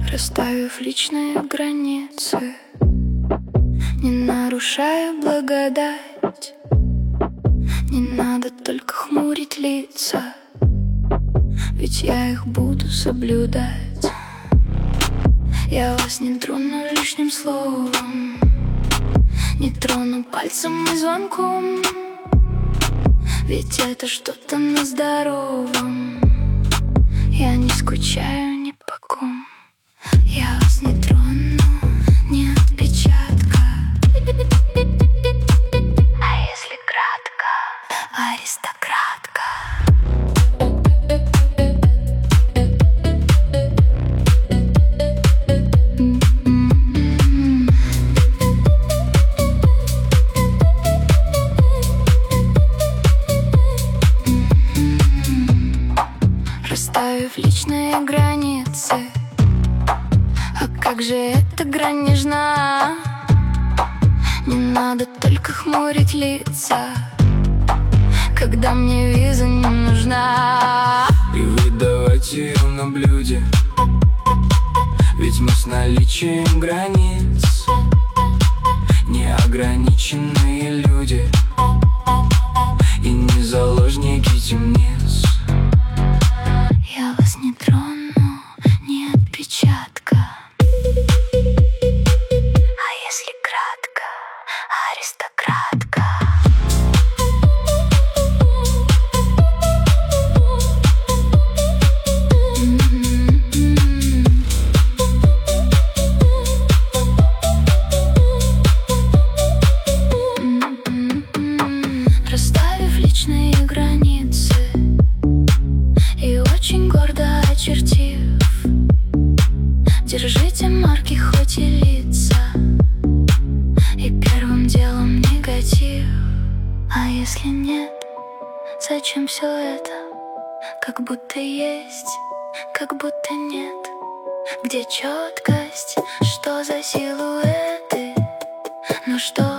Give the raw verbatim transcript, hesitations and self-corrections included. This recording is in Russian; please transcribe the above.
Расставив личные границы, не нарушая благодать. Не надо только хмурить лица, ведь я их буду соблюдать. Я вас не трону лишним словом, не трону пальцем и звонком, ведь это что-то на здоровом. Я не скучаю ни по ком. Я вас не трону, ни отпечатка. А если кратко, аристократка. Расставив личные границы, а как же эта грань нежна? Не надо только хмурить лица, когда мне виза не нужна. И выдавать ее на блюде, ведь мы с наличием границ неограниченные люди и не заложники темниц. Я вас не трону, ни отпечатка. А если кратко, аристократка. Расставив личные границы и очень гордо очертив, держите марки хоть и лица, и первым делом негатив. А если нет, зачем все это? Как будто есть, как будто нет. Где четкость, что за силуэты? Ну что